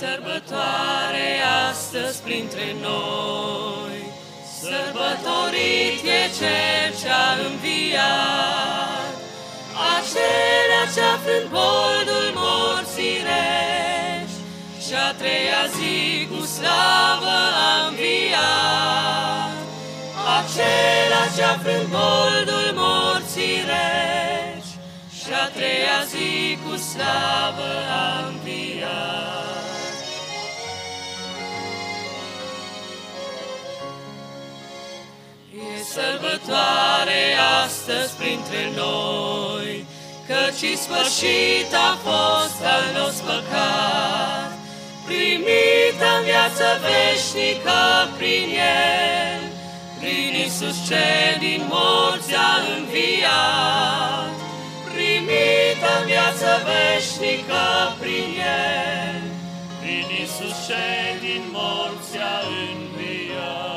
sărbătoare astăzi printre noi, sărbătorit e Cel ce-a înviat, acela ce-a frânt boldul morții rești, și-a treia zi cu slavă a înviat, acela ce-a frânt boldul morții rești, și-a treia zi cu slavă a înviat. E sărbătoare astăzi printre noi, căci ispășit a fost al nostru păcat, primit în viață veșnică prin El, prin Iisus ce din morți a înviat, primit în viață veșnică prin El, prin Iisus ce din morți a înviat.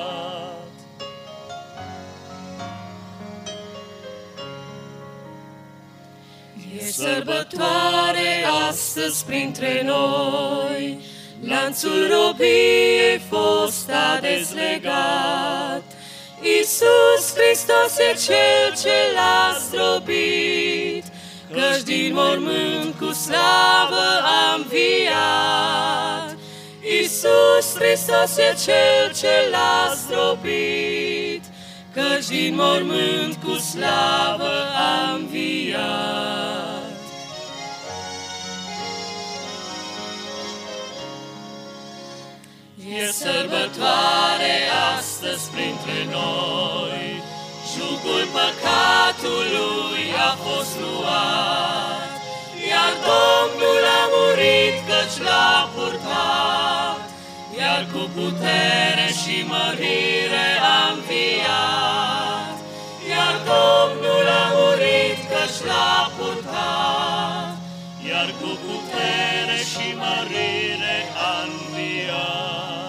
E sărbătoare astăzi printre noi, lanțul robiei fost a dezlegat, Iisus Hristos e Cel ce l-a zdrobit, căci din mormânt cu slavă a înviat. Iisus Hristos e Cel ce l-a zdrobit, căci din mormânt cu slavă a înviat. E sărbătoare astăzi printre noi, jugul păcatului a fost luat, iar Domnul a murit căci l-a purtat, iar cu putere și mărire a înviat, iar Domnul a murit căci l-a purtat, iar cu putere și mărire a înviat.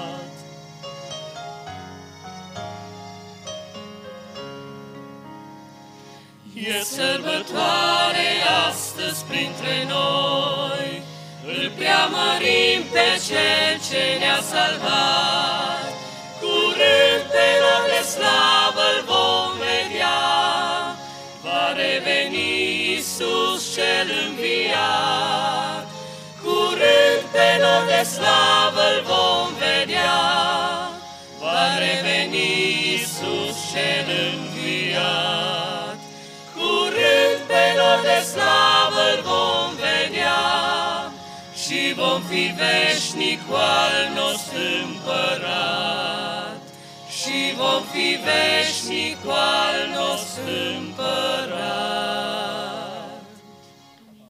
E sărbătoare astăzi printre noi, îl preamărim pe Cel ce ne-a salvat, curând pe loc de slavă-L vom vedea, va reveni Iisus cel înviat, curând pe loc de slavă-L vom vedea, va reveni Iisus cel înviat, curând pe loc de slavă-L vom vedea, și vom fi veșnic cu al nostru împărat, și vom fi veșnic cu al nostru împărat.